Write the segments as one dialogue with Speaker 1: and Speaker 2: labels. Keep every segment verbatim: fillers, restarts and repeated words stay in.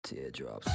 Speaker 1: teardrops.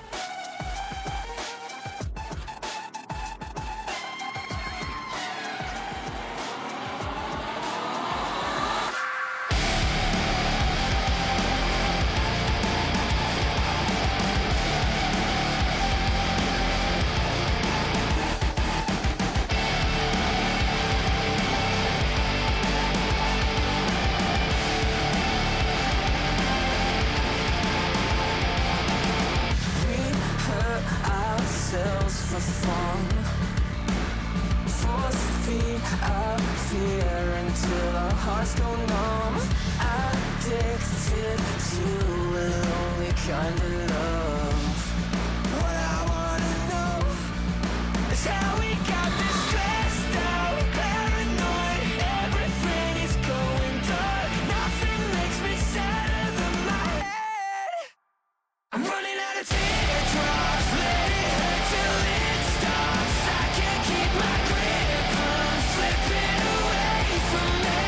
Speaker 2: For fun, force feed our fear until our hearts go numb. Addicted to a lonely kind of love. What I wanna know is how we got this stressed out, paranoid. Everything is going dark. Nothing makes me sadder than my head. I'm running out of teardrops. Let it hurt till it stops. I can't keep my grip. I'm slipping away from me.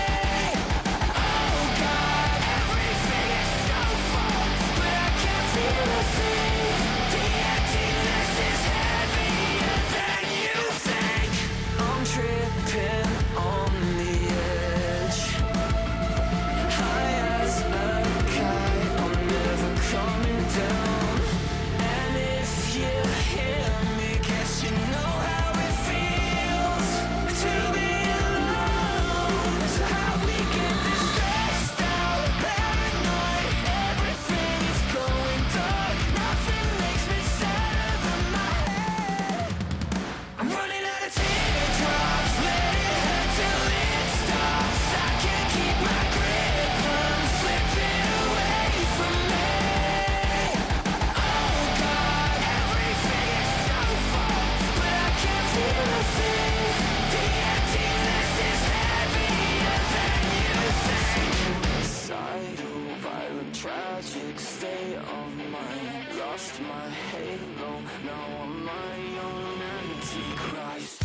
Speaker 2: Oh God, everything is so full, but I can't feel a thing. The emptiness is heavier than you think. I'm tripping on the edge, high as a kite. I'm never coming down. And if you hear me, guess you know how it feels to be alone. So how we get this stressed out, paranoid. Everything is going dark. Nothing makes me sadder than my head. I'm running out of teardrops. Let it hurt till it stops. I can't keep my grip. I'm slipping away from me. Oh God, everything is so full, but I can't feel a thing. The emptiness is heavier than you think. Suicidal, violent, tragic state of mind. Lost my halo, now I'm my own antichrist.